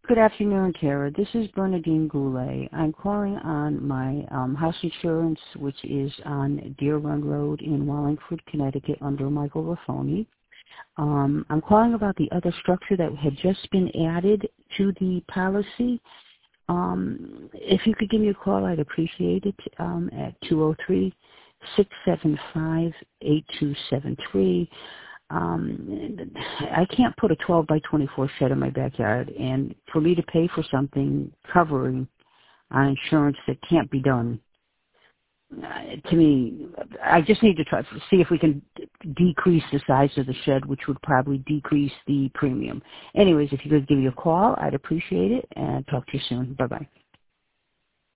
Good afternoon, Tara. This is Bernadine Goulet. I'm calling on my house insurance, which is on Deer Run Road in Wallingford, Connecticut, under Michael Raffoni. I'm calling about the other structure that had just been added to the policy. If you could give me a call, I'd appreciate it at 203-675-8273. I can't put a 12 by 24 shed in my backyard, and for me to pay for something covering on insurance that can't be done, to me, I just need to try to see if we can decrease the size of the shed, which would probably decrease the premium. Anyways, if you could give me a call, I'd appreciate it, and talk to you soon. Bye-bye.